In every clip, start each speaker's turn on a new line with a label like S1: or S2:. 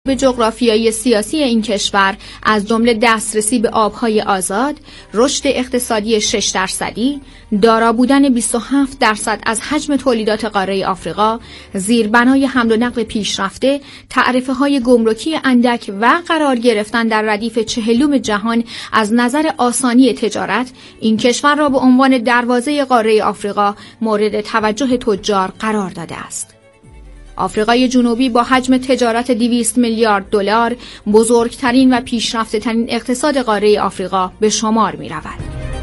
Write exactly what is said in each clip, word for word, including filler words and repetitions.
S1: به جغرافیایی سیاسی این کشور از جمله دسترسی به آبهای آزاد، رشد اقتصادی شش درصدی، دارا بودن بیست و هفت درصد از حجم تولیدات قاره آفریقا، زیربنای حمل و نقل پیشرفته، تعرفه‌های گمرکی اندک و قرار گرفتن در ردیف چهلم جهان از نظر آسانی تجارت، این کشور را به عنوان دروازه قاره آفریقا مورد توجه تجار قرار داده است. آفریقای جنوبی با حجم تجارت دویست میلیارد دلار بزرگترین و پیشرفته‌ترین اقتصاد قاره آفریقا به شمار می‌رود.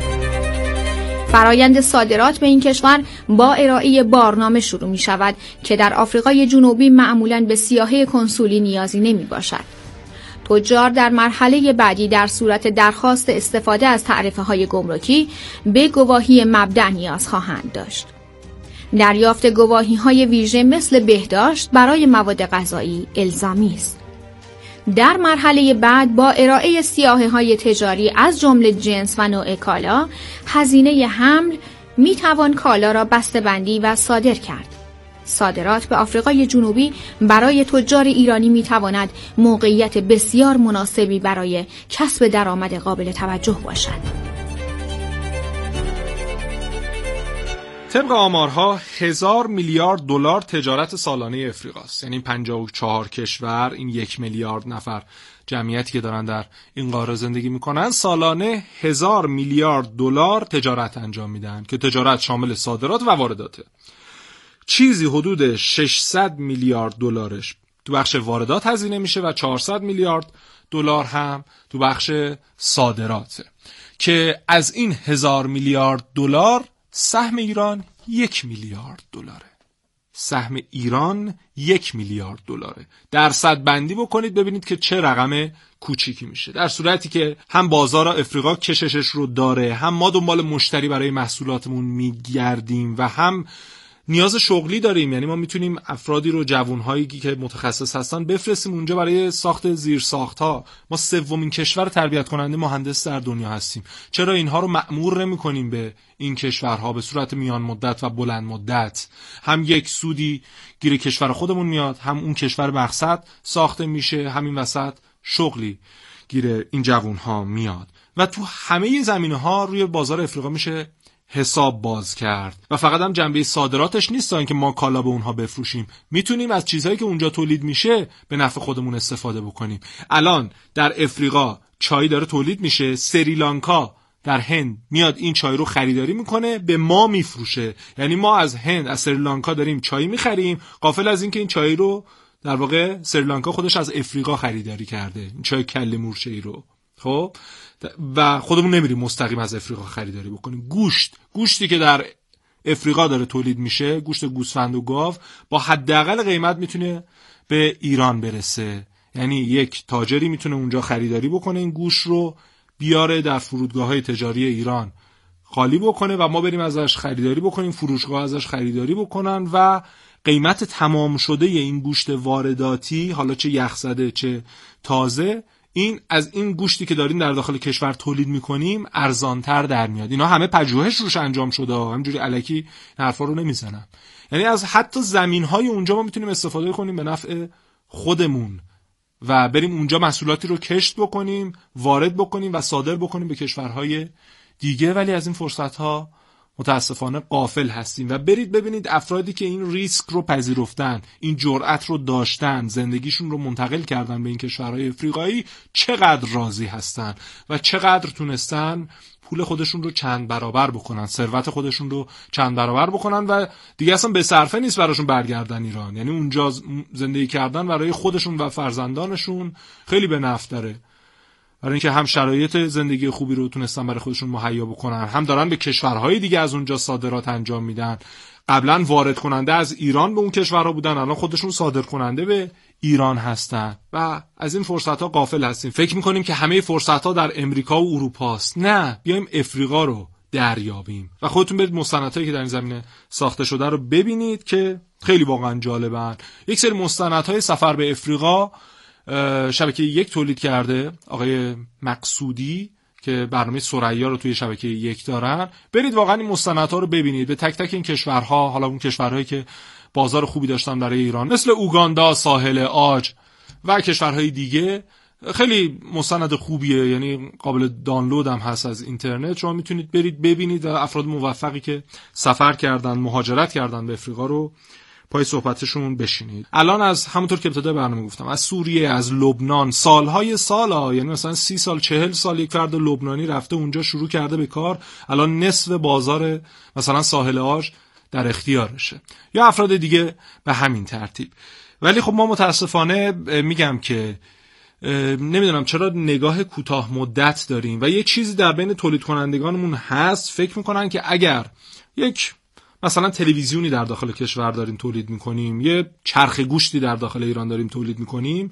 S1: فرایند صادرات به این کشور با ارائه بارنامه شروع می‌شود که در آفریقای جنوبی معمولاً به سیاحه کنسولی نیازی نمی‌باشد. تجار در مرحله بعدی در صورت درخواست استفاده از تعرفه‌های گمرکی به گواهی مبدأ نیاز خواهند داشت. دریافت گواهی‌های ویژه مثل بهداشت برای مواد غذایی الزامی است. در مرحله بعد با ارائه سیاحه‌های تجاری از جمله جنس و نوع کالا، هزینه حمل می‌توان کالا را بسته‌بندی و صادر کرد. صادرات به آفریقای جنوبی برای تجار ایرانی می‌تواند موقعیت بسیار مناسبی برای کسب درآمد قابل توجه باشد.
S2: طبق آمارها هزار میلیارد دلار تجارت سالانه افریقاست، یعنی پنجاه و چهار کشور، این یک میلیارد نفر جمعیتی که دارن در این قاره زندگی میکنن، سالانه هزار میلیارد دلار تجارت انجام میدن که تجارت شامل صادرات و وارداته. چیزی حدود ششصد میلیارد دلارش تو بخش واردات هزینه میشه و چهارصد میلیارد دلار هم تو بخش صادراته که از این هزار میلیارد دلار سهم ایران یک میلیارد دلاره. سهم ایران یک میلیارد دلاره. درصد بندی بکنید ببینید که چه رقم کوچیکی میشه. در صورتی که هم بازار افریقا کششش رو داره، هم ما دنبال مشتری برای محصولاتمون میگردیم و هم نیاز شغلی داریم، یعنی ما میتونیم افرادی رو، جوانهایی که متخصص هستن بفرستیم اونجا برای ساخت زیرساخت‌ها. ما سومین کشور تربیت کننده مهندس در دنیا هستیم. چرا اینها رو مأمور نمی‌کنیم به این کشورها به صورت میان مدت و بلند مدت؟ هم یک سودی گیر کشور خودمون میاد، هم اون کشور مقصد ساخته میشه، همین وسط شغلی گیر این جوانها میاد و تو همه زمینه‌ها روی بازار افریقا میشه حساب باز کرد. و فقط هم جنبه صادراتش نیست تا اینکه ما کالا به اونها بفروشیم، میتونیم از چیزهایی که اونجا تولید میشه به نفع خودمون استفاده بکنیم. الان در افریقا چای داره تولید میشه، سریلانکا در هند میاد این چای رو خریداری میکنه به ما میفروشه، یعنی ما از هند، از سریلانکا داریم چای میخریم، غافل از اینکه این چای رو در واقع سریلانکا خودش از افریقا خریداری کرده، این چای کله مورچه‌ای رو. خب و خودمون نمیریم مستقیم از افریقا خریداری بکنیم. گوشت گوشتی که در افریقا داره تولید میشه، گوشت گوسفند و گاو، با حداقل قیمت میتونه به ایران برسه. یعنی یک تاجری میتونه اونجا خریداری بکنه، این گوشت رو بیاره در فرودگاه‌های تجاری ایران خالی بکنه و ما بریم ازش خریداری بکنیم، فروشگاه ازش خریداری بکنن و قیمت تمام شده این گوشت وارداتی، حالا چه یخزده چه تازه، این از این گوشتی که داریم در داخل کشور تولید میکنیم ارزانتر در میاد. اینا همه پژوهش روش انجام شده، همینجوری الکی حرفا رو نمیزنم. یعنی از حتی زمینهای اونجا ما میتونیم استفاده کنیم به نفع خودمون و بریم اونجا محصولاتی رو کشت بکنیم، وارد بکنیم و صادر بکنیم به کشورهای دیگه. ولی از این فرصت‌ها متاسفانه غافل هستیم و برید ببینید افرادی که این ریسک رو پذیرفتن، این جرأت رو داشتن، زندگیشون رو منتقل کردن به این کشورهای افریقایی، چقدر راضی هستن و چقدر تونستن پول خودشون رو چند برابر بکنن، ثروت خودشون رو چند برابر بکنن و دیگه اصلا به صرفه نیست براشون برگردن ایران. یعنی اونجا زندگی کردن برای خودشون و فرزندانشون خیلی به نفع داره، برای اینکه هم شرایط زندگی خوبی رو تونستن برای خودشون مهیا بکنن، هم دارن به کشورهای دیگه از اونجا صادرات انجام میدن. قبلا وارد کننده از ایران به اون کشورها بودن، الان خودشون صادر کننده به ایران هستن و از این فرصت‌ها غافل هستیم. فکر می‌کنیم که همه فرصت‌ها در امریکا و اروپا است. نه، بیایم افریقا رو دریابیم و خودتون برید مستندهایی که در این زمینه ساخته شده رو ببینید که خیلی واقعا جالبن. یک سری مستندهای سفر به افریقا شبکه یک تولید کرده آقای مقصودی که برنامه ثریا رو توی شبکه یک دارن. برید واقعا این مستندها رو ببینید، به تک تک این کشورها، حالا اون کشورهایی که بازار خوبی داشتن برای ایران مثل اوگاندا، ساحل عاج، و کشورهای دیگه. خیلی مستند خوبیه، یعنی قابل دانلود هم هست از اینترنت، شما میتونید برید ببینید و افراد موفقی که سفر کردن، مهاجرت کردن به افریقا رو پای صحبتشون بشینید. الان از همونطور که ابتدای برنامه گفتم، از سوریه، از لبنان، سالهای سالا، یعنی مثلا سی سال چهل سال یک فرد لبنانی رفته اونجا شروع کرده به کار، الان نصف بازار مثلا ساحل عاج در اختیارشه، یا افراد دیگه به همین ترتیب. ولی خب ما متاسفانه میگم که نمیدونم چرا نگاه کوتاه مدت داریم و یه چیزی در بین تولید کنندگانمون هست، فکر میکنن که اگر یک مثلا تلویزیونی در داخل کشور داریم تولید میکنیم، یه چرخ گوشتی در داخل ایران داریم تولید میکنیم،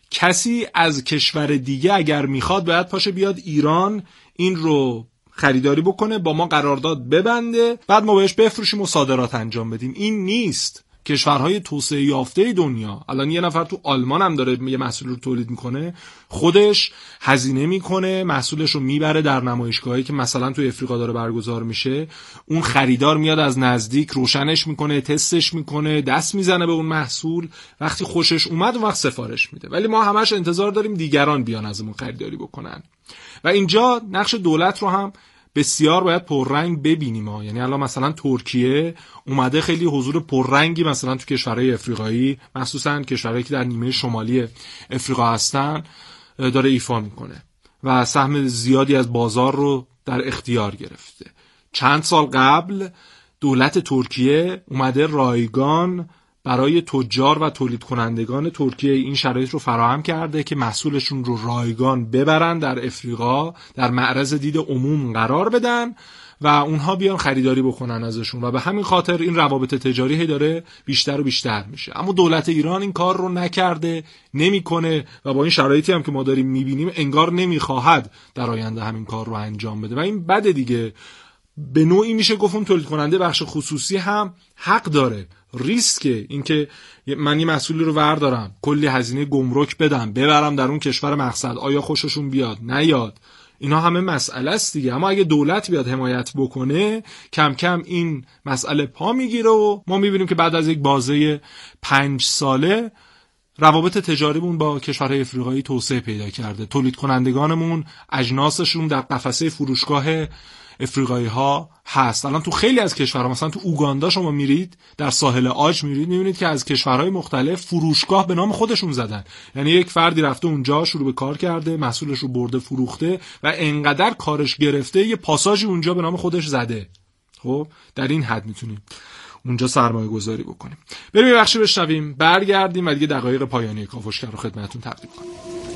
S2: کسی از کشور دیگه اگر میخواد باید پاشه بیاد ایران این رو خریداری بکنه، با ما قرارداد ببنده، بعد ما بهش بفروشیم و صادرات انجام بدیم. این نیست. کشورهای توسعه یافته دنیا، الان یه نفر تو آلمان هم داره یه محصول رو تولید میکنه، خودش هزینه میکنه، محصولش رو میبره در نمایشگاهی که مثلا تو افریقا داره برگزار میشه، اون خریدار میاد از نزدیک روشنش میکنه، تستش میکنه، دست میزنه به اون محصول، وقتی خوشش اومد اون وقت سفارش میده. ولی ما همش انتظار داریم دیگران بیان ازمون خریداری بکنن و اینجا نقش دولت رو هم بسیار باید پررنگ ببینیم ها. یعنی الان مثلا ترکیه اومده خیلی حضور پررنگی مثلا تو کشورهای افریقایی، مخصوصا کشورهایی که در نیمه شمالی افریقا هستن، داره ایفا میکنه و سهم زیادی از بازار رو در اختیار گرفته. چند سال قبل دولت ترکیه اومده رایگان برای تجار و تولید کنندگان ترکیه این شرایط رو فراهم کرده که محصولشون رو رایگان ببرن در افریقا، در معرض دید عموم قرار بدن و اونها بیان خریداری بکنن ازشون و به همین خاطر این روابط تجاری هی داره بیشتر و بیشتر میشه. اما دولت ایران این کار رو نکرده، نمیکنه و با این شرایطی هم که ما داریم میبینیم انگار نمیخواهد در آینده همین کار رو انجام بده و این بده دیگه. به نوعی میشه گفتم تولید کننده بخش خصوصی هم حق داره ریسک اینکه من یه محصولی رو وردارم، کلی هزینه گمرک بدم، ببرم در اون کشور مقصد، آیا خوششون بیاد نیاد، اینا همه مسئله است دیگه. اما اگه دولت بیاد حمایت بکنه، کم کم این مسئله پا میگیره و ما میبینیم که بعد از یک بازه پنج ساله روابط تجاریمون با کشورهای افریقایی توسعه پیدا کرده. تولید کنندگانمون اجناسشون در قفسه فروشگاه افریقایی ها هست. الان تو خیلی از کشورها، مثلا تو اوگاندا شما میرید در ساحل عاج میرید میبینید که از کشورهای مختلف فروشگاه به نام خودشون زدن. یعنی یک فردی رفته اونجا شروع به کار کرده، محصولش رو برده فروخته و انقدر کارش گرفته یه پاساژی اونجا به نام خودش زده. خب در این حد میتونیم اونجا سرمایه گذاری بکنیم. بریم یه بخشی بشنویم، برگردیم و دیگه دقایق پایانی کاوشگر رو خدمتتون تقدیم کنیم.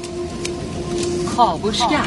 S3: کاوشگر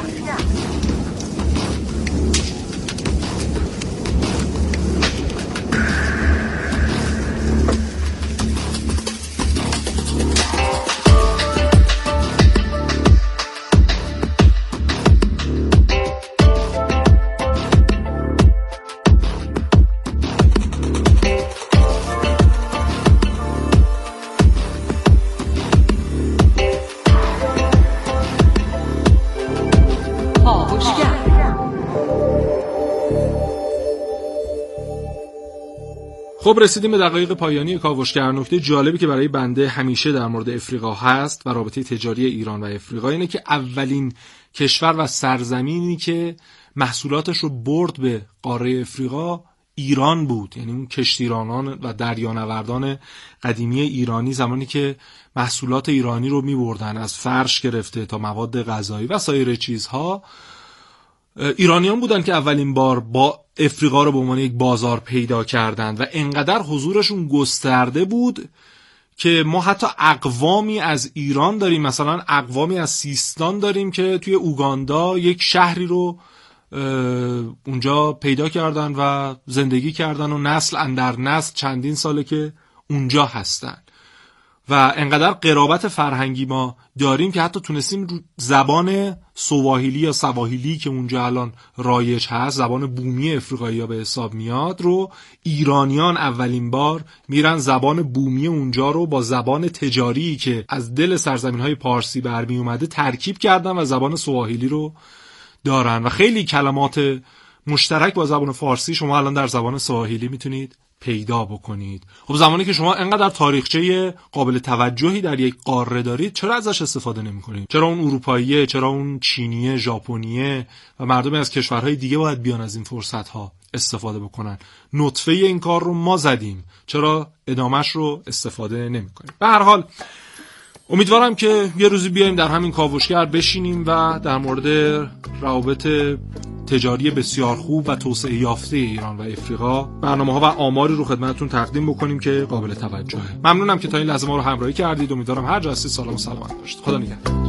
S2: خب رسیدیم به دقایق پایانی کاوشگر. نکته جالبی که برای بنده همیشه در مورد افریقا هست و رابطه تجاری ایران و افریقا اینه که اولین کشور و سرزمینی که محصولاتش رو برد به قاره افریقا ایران بود. یعنی اون کشتیرانان و دریانوردان قدیمی ایرانی زمانی که محصولات ایرانی رو می‌بردن، از فرش گرفته تا مواد غذایی و سایر چیزها، ایرانیان بودن که اولین بار با افریقا رو به عنوان یک بازار پیدا کردند و انقدر حضورشون گسترده بود که ما حتی اقوامی از ایران داریم، مثلا اقوامی از سیستان داریم که توی اوگاندا یک شهری رو اونجا پیدا کردن و زندگی کردن و نسل اندر نسل چندین ساله که اونجا هستن و انقدر قرابت فرهنگی ما داریم که حتی تونستیم زبان سواحیلی یا سواحیلی که اونجا الان رایج هست، زبان بومی افریقایی ها به حساب میاد، رو ایرانیان اولین بار میرن زبان بومی اونجا رو با زبان تجاری که از دل سرزمین های پارسی برمی اومده ترکیب کردن و زبان سواحیلی رو دارن و خیلی کلمات مشترک با زبان فارسی شما الان در زبان سواحیلی میتونید پیدا بکنید. خب زمانی که شما انقدر تاریخچه قابل توجهی در یک قاره دارید، چرا ازش استفاده نمی‌کنید؟ چرا اون اروپاییه، چرا اون چینیه، ژاپنیه و مردمی از کشورهای دیگه باید بیان از این فرصت‌ها استفاده بکنن؟ نطفه این کار رو ما زدیم، چرا ادامهش رو استفاده نمی‌کنیم؟ به هر حال امیدوارم که یه روزی بیایم در همین کاوشگر بشینیم و در مورد روابط تجاری بسیار خوب و توسعه یافته ایران و افریقا برنامه‌ها و آماری رو خدمتتون تقدیم بکنیم که قابل توجهه. ممنونم که تا این لحظه ما رو همراهی کردید. امیدوارم هر جا هستید سالم و سلامت باشید. خدا نگهدار.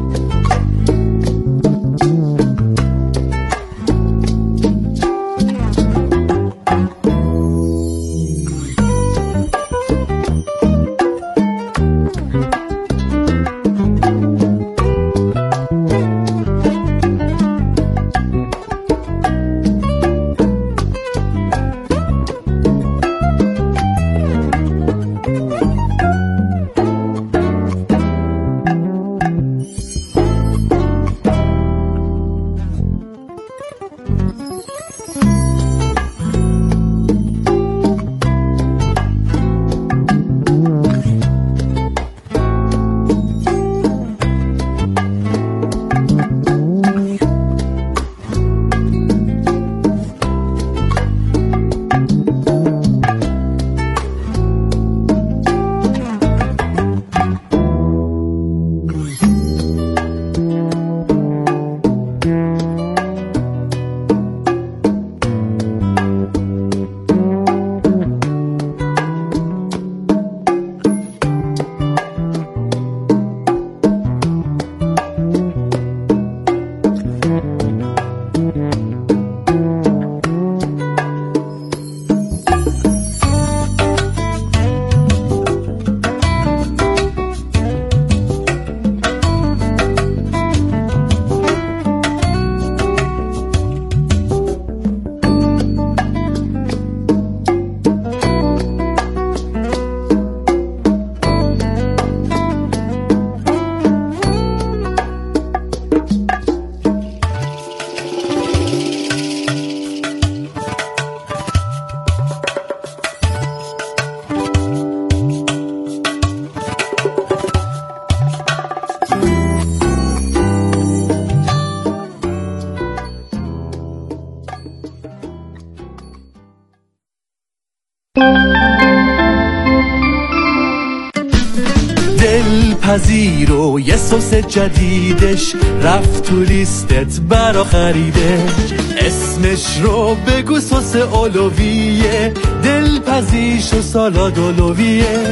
S3: دلپذیر و یه سس جدیدش رفت تو لیستت برا خریده، اسمش رو بگو سس اولویه، دلپذیرش و سالاد اولویه،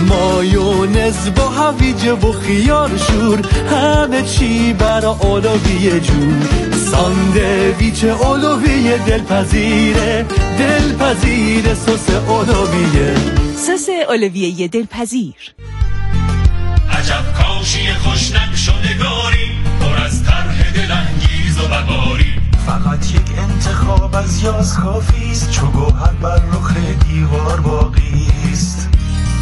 S3: مایونز با هویج و خیار شور، همه چی برا اولویه جور، ساندویچ اولویه دلپذیره، دلپذیر سس اولویه،
S4: سس اولویه دلپذیر.
S5: عجب کاشی خوشنگ شدگاری، پر از طرح دلانگیز و بهاری، فقط یک انتخاب از یاس کافیست، چو گوهر بر رخ دیوار باقیست،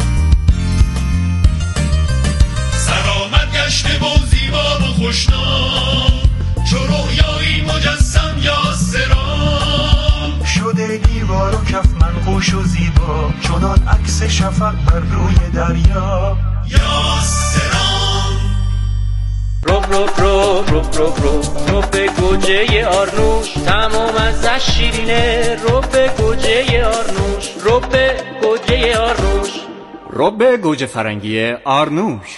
S5: سرآمد گشته و زیبا و خوشنام، چو رویایی مجسم یاسران، شده دیوار و کف منقوش و زیبا، چنان عکس شفق بر روی دریا، یاسران.
S6: روب روب روب روب روب روب روب به گوجه آرنوش، تمام ازش شیرینه، روب به گوجه آرنوش، روب به گوجه آرنوش،
S7: روب به گوجه فرنگی آرنوش.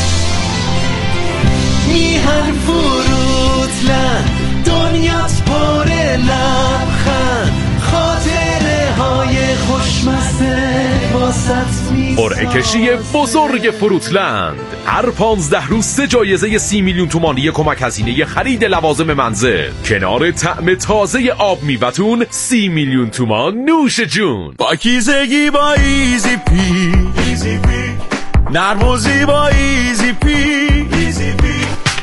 S3: میهن فروتلند دنیاست پر لبخند، خاطره های خوشمزه واسط میسازم.
S8: قرعه کشی بزرگ فروتلند، هر پانزده روز سه جایزه سی میلیون تومانی کمک هزینه خرید لوازم منزل، کنار طعم تازه آب میوه‌تون سی میلیون تومان نوش جون.
S3: پاکیزگی با ایزی پی، ایزی پی، نرم و زیبا ایزی پی، ایزی پی،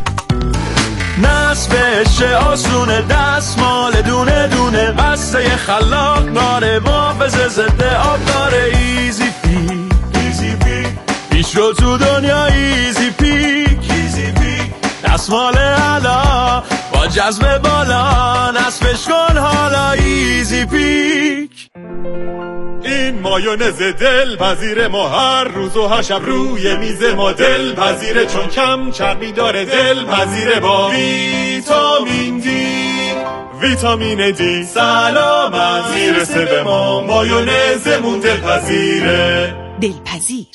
S3: نصبش آسونه، دستمال دونه دونه، قصه خلاق داره، محافظ ضد آب داره، ایزی پی، ایزی پی، پیش رو تو دنیا ایزی پی، ایزی پی، دستمال علا با جذب بالا، نصبش کن حالا ایزی پیک. این مایونز دل پذیر ما هر روز و هر شب روی میز ما دل پذیره، چون کم چربی داره دل پذیره با ویتامین دی. ویتامین دی سلامت میرسه به ما، مایونزمون دل پذیره.
S4: دلپذیر.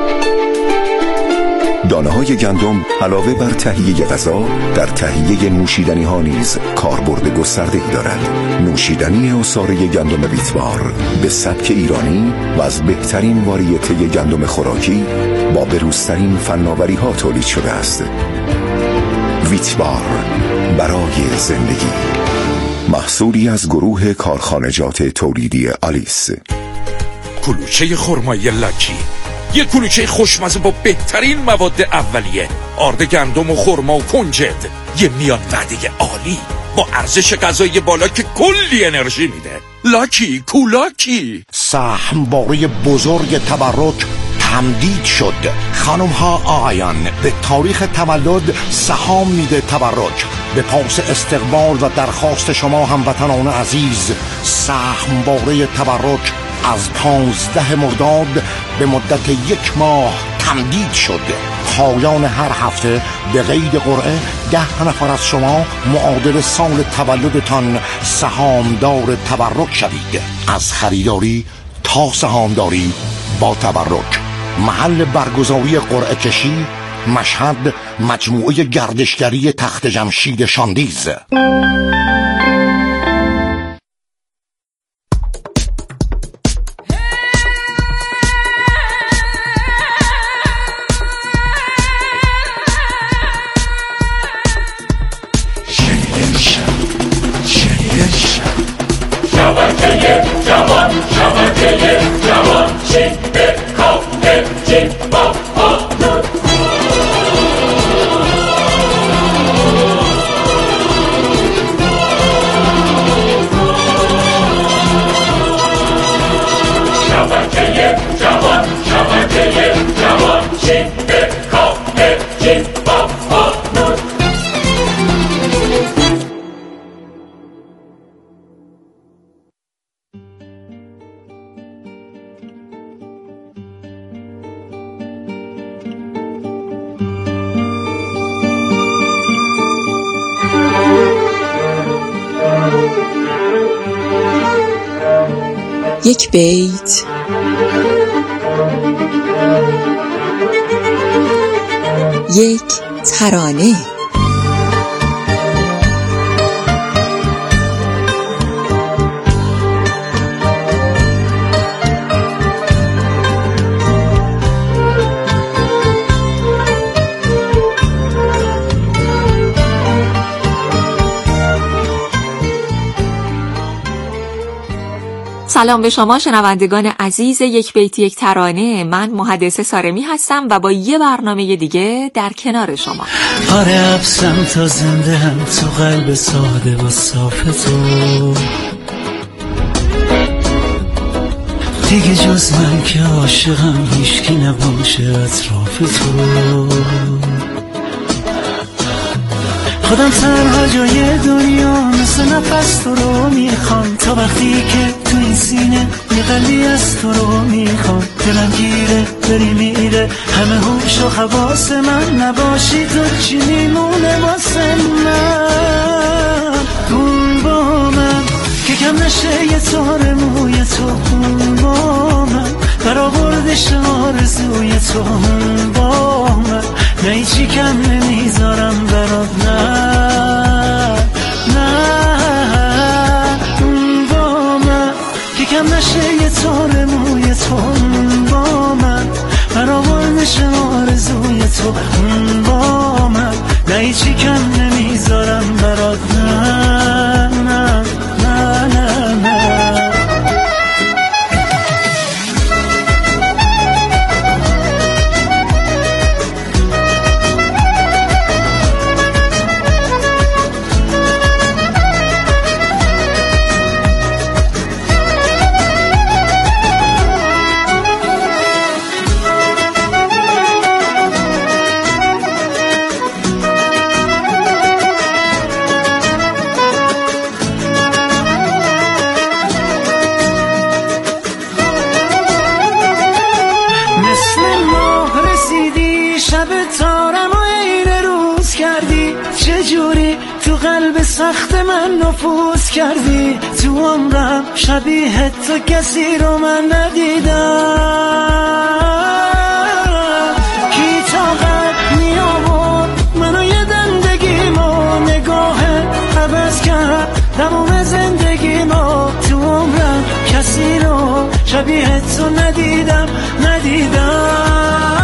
S9: دانه های گندم علاوه بر تهیه غذا در تهیه نوشیدنی ها نیز کاربرد گسترده‌ای دارد. نوشیدنی عصاره گندم ویتبار به سبک ایرانی و از بهترین واریته گندم خوراکی با بروزترین فناوری ها تولید شده است. ویتبار برای زندگی، محصولی از گروه کارخانجات تولیدی آلیس.
S10: کلوچه خرمایی لاکی، یک کلوچه خوشمزه با بهترین مواد اولیه، آرد گندم و خرما و کنجد، یه میان وعده عالی با ارزش غذایی بالا که کلی انرژی میده. لاکی کولاکی.
S11: سهمواره بزرگ تبرک تمدید شد. خانم ها آقایان، به تاریخ تولد سهام میده تبرک. به پاس استقبال و درخواست شما هموطنان عزیز، سهمواره تبرک از پانزده مرداد به مدت یک ماه تمدید شد. پایان هر هفته به قید قرعه ده نفر از شما معادل سال تولدتان سهامدار تبرک شوید. از خریداری تا سهامداری با تبرک. محل برگزاری قرعه کشی مشهد، مجموعه گردشگری تخت جمشید شاندیز.
S5: شبکه جوان، شبکه جوان، شیب کافه جیب با آنون. شبکه جوان، شبکه جوان، شیب کافه جیب با آنون.
S4: یک بیت، یک ترانه.
S12: سلام به شما شنوندگان عزیز یک بیت یک ترانه. من محدثه سارمی هستم و با یه برنامه دیگه در کنار شما.
S13: آره افسم تا زنده هم تو قلب ساده و صاف تو، دیگه جز من که عاشقم هیچکی نباشه اطراف تو. خودم تنها جای دنیا مثل نفس تو رو میخوام، تا وقتی که تو این سینه یه قلبی از تو رو میخوام. دلم گیره بری میره همه هوش و حواس من، نباشی تو چی میمونه واسه من؟ خون با من که کم نشه یه تار موی تو، خون با من برآوردش آرزوی تو با من. نه هیچی کم نمیذارم برات، نه نه با من که کم نشه یه تار موی تو با من برآوردش آرزوی تو با من. نه هیچی کم نمیذارم برات، نه نه نه نه نه. جوری تو قلب سخت من نفوذ کردی، تو عمرم شبیه تو کسی رو من ندیدم. کی طاقت می آورد منو یه دندگیمو، نگاه عوض کرد تموم زندگیمو، تو عمرم کسی رو شبیه تو ندیدم ندیدم.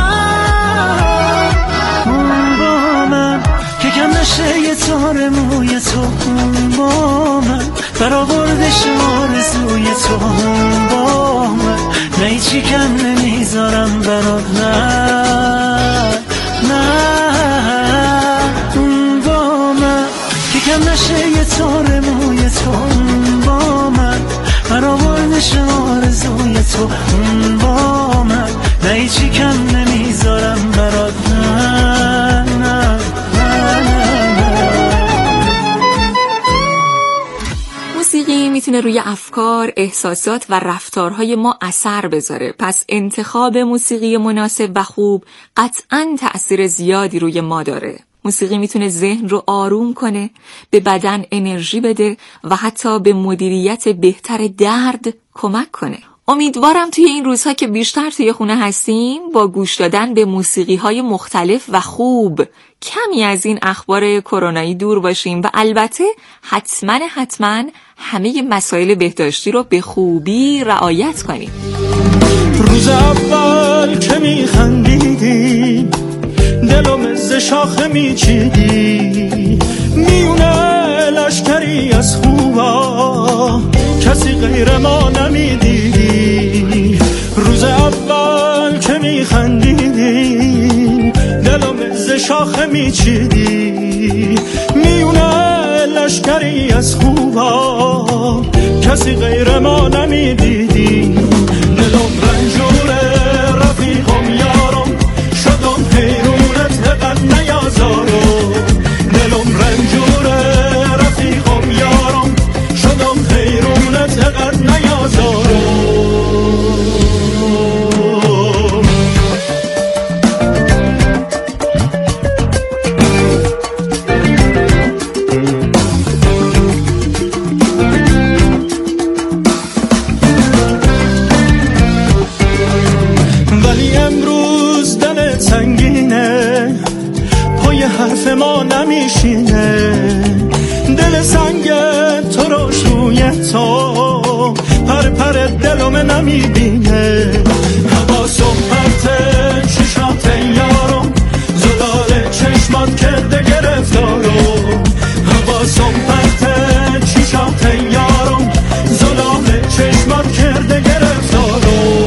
S13: اون با من که کم نشه یه تار موی تو، اون با من برآورده آرزوی تو، اون با من نه هیچی کم نمیذارم برات، نه نه. اون با من که کم نشه یه تار موی تو، اون با من برآورده آرزوی تو، اون با من نه هیچی کم نمیذارم برات، نه نه.
S12: موسیقی میتونه روی افکار، احساسات و رفتارهای ما اثر بذاره، پس انتخاب موسیقی مناسب و خوب قطعاً تأثیر زیادی روی ما داره. موسیقی میتونه ذهن رو آروم کنه، به بدن انرژی بده و حتی به مدیریت بهتر درد کمک کنه. امیدوارم توی این روزها که بیشتر توی خونه هستیم با گوش دادن به موسیقی‌های مختلف و خوب کمی از این اخبار کرونایی دور باشیم و البته حتما حتما همه مسائل بهداشتی رو به خوبی رعایت کنیم.
S3: روز اول که میخندیدی دلم ز شاخه میچیدی، میونه لشکری از خوبا کسی غیر ما نمیدیدی. روز اول که میخندیدی دلم ز شاخه میچیدی، میونه لشکری از خوبا کسی غیر ما نمیدیدی. دلم رنجوره رفیقم یارم، شدم حیرونت قد نیازارم. دلم رنجوره رفیقم یارم، شدم حیرونت قد نیازارم. حرف ما نمیشینه، دل سنگ تو رو شوی تو پر پر دلم نمیبینه. حواسم پرته چشات یارم، زلال چشمات کرده گرفتارم. حواسم پرته چشات یارم، زلال چشمات کرده گرفتارم.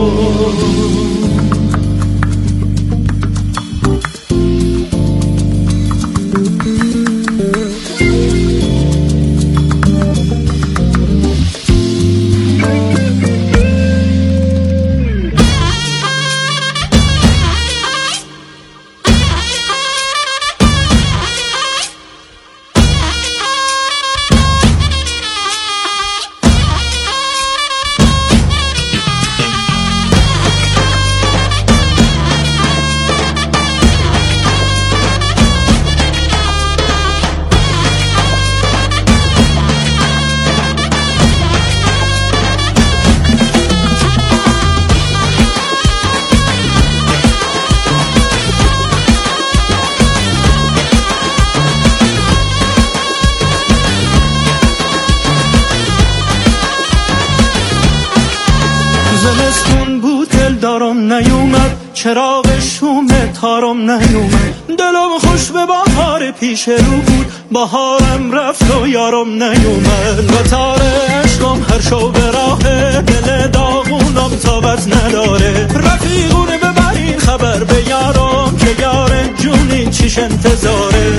S3: نیومد چراغ شوم تارم نیومد، دلم خوش به بهار پیش رو بود، بهارم رفت و یارم نیومد. و تار عشقم هر شو به راه دل داغونم تابت نداره. رفیقونه ببرین خبر به یارم که یار جونین چیش انتظاره.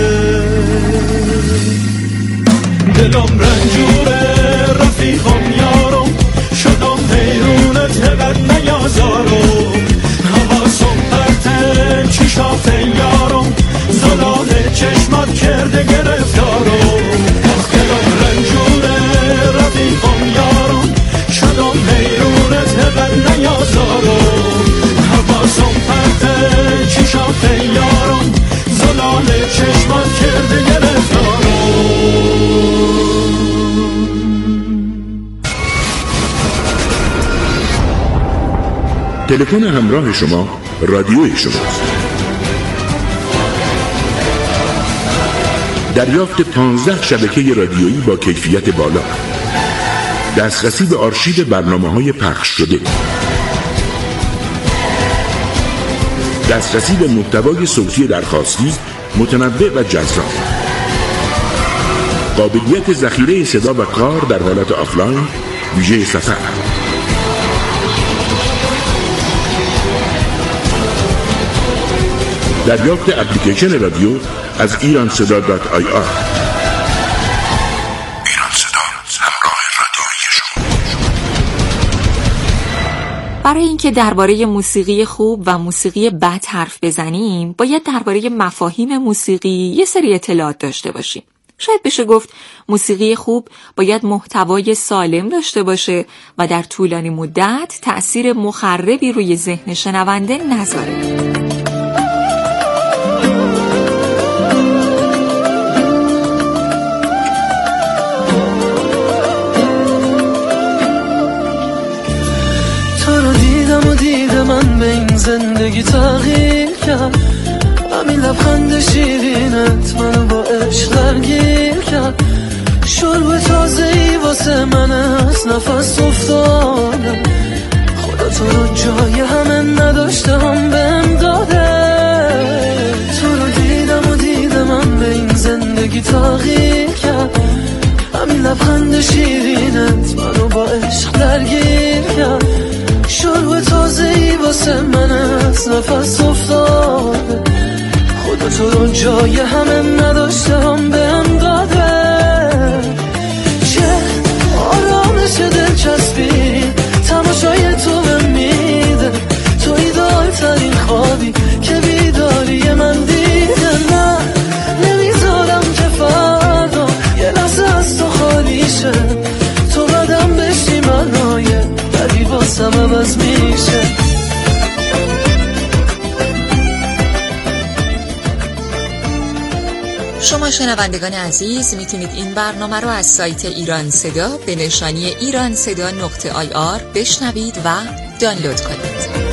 S3: دلم رنجوره رفیقم یارم، شدم حیرونت قد نیازارم. حواسم پرته چشات یارم، زلال چشمات کرده گرفتارم. دلم رنجوره رفیقم یارم، شدم حیرونت قد نیازارم. حواسم پرته چشات یارم، زلال چشمات کرده گرفتارم.
S14: تلفن همراه شما رادیوی شماست. دریافت پانزده شبکه رادیویی با کیفیت بالا، دسترسی به آرشیو برنامه‌های پخش شده، دسترسی به محتوای صوتی درخواستی متنوع و جذاب، قابلیت ذخیره صدا و کار در حالت آفلاین ویژه سفر، دریافت اپلیکیشن رادیو از ایران صدا دات آی آر. ایران صدا، همراه رادیوی شما.
S12: برای اینکه درباره موسیقی خوب و موسیقی بد حرف بزنیم، باید درباره مفاهیم موسیقی یه سری اطلاعات داشته باشیم. شاید بشه گفت موسیقی خوب باید محتوای سالم داشته باشه و در طولانی مدت تأثیر مخربی روی ذهن شنونده نذاره.
S13: من به این زندگی تغییر کرد، همین لبخند شیرینت منو با عشق درگیر کرد. شرب تازه‌ای واسه من از نفس افتادم، خدا تو رو جای همه نداشته هم بهم داده. تو رو دیدم و دیدم من به این زندگی تغییر کرد، همین لبخند شیرینت منو با عشق درگیر کرد. شرب تازه‌ای واسه من از نفس افتاده، خدا تو رو جای همه نداشته هم بهم داده. چه آرامش دلچسبی تماشای تو بهم میده، تو ایدال ترین خوابی که بیداری من دیده. نه نمیذارم که فردا یه لحظه از تو خالی شه، تو بدم بشی منایه بدی واسم عوض میشه.
S12: شما شنوندگان عزیز میتونید این برنامه رو از سایت ایران صدا به نشانی ایران صدا نقطه آی آر بشنوید و دانلود کنید.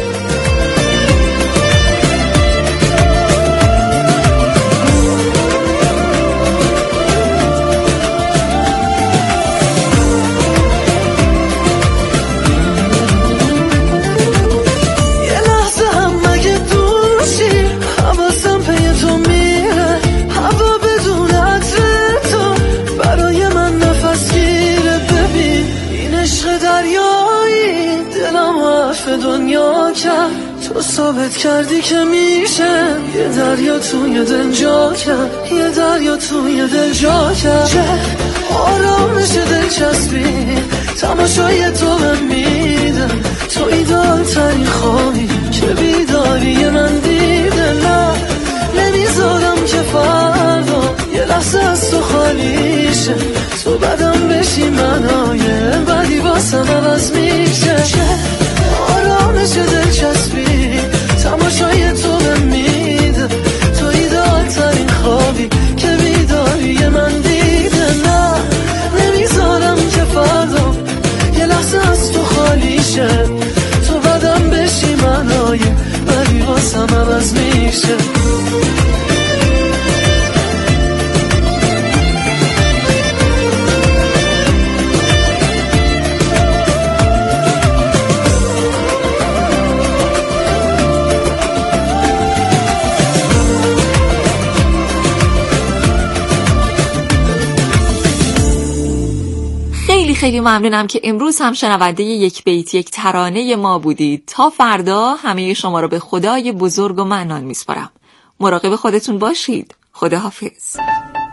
S12: دنیا کرد تو ثابت کردی که میشه، یه دریا توی دل جا کرد، یه دریا توی دل جا کرد. چه آرامش دلچسبی تماشای تو بهم میده، تو ایدال ترین خوابی که بیداری من دیده. نه نمیذارم که فردا یه لحظه از تو خالی شه، تو بدم بشی منایه بدی واسم عوض میشه. آرامش دلچسبی تماشای تو بهم میده، تو ایدال ترین خوابی که بیداری من دیده. نه نمیذارم که فردا یه لحظه از تو خالی شه، تو بدم بشی منایه بدی واسم عوض میشه. خیلی ممنونم که امروز هم شنونده یک بیت یک ترانه ما بودید. تا فردا همه شما رو به خدای بزرگ و منان میسپارم. مراقب خودتون باشید. خداحافظ.